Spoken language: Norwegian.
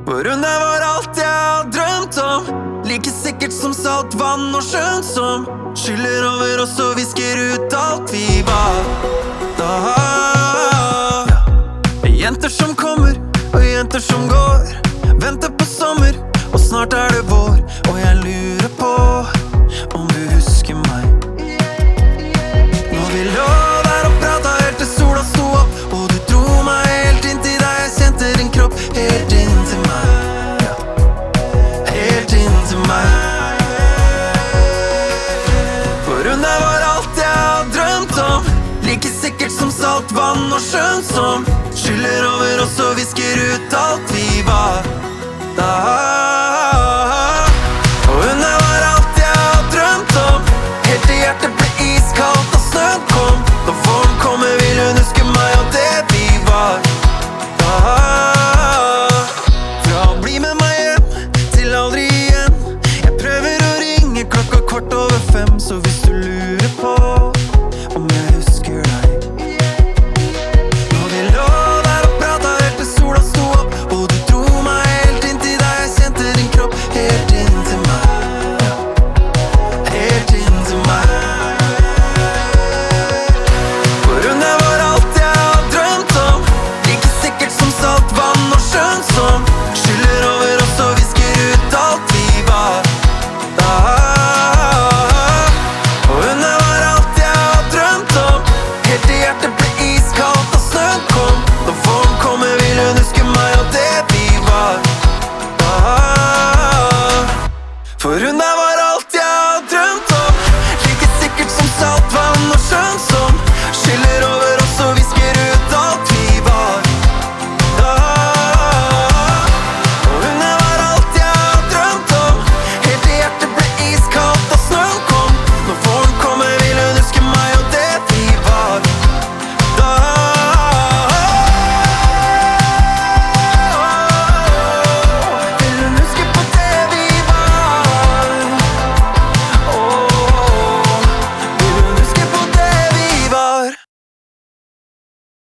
For hun der var alt jeg har drømt om. Like sikkert som salt vann og sjøen som skyller over oss og visker ut alt vi var da. Jenter som kommer og jenter som går, venter på sommer og snart er det vår. Og jeg lurer på om du husker meg. Når vi lå der og pratet helt til sola sto opp, og du dro meg helt inn til deg. Jeg kjente din kropp helt inn til meg, helt inn til meg. For hun der var alt jeg har drømt om. Like sikkert som salt vann og sjøen som skyller over oss og visker ut alt vi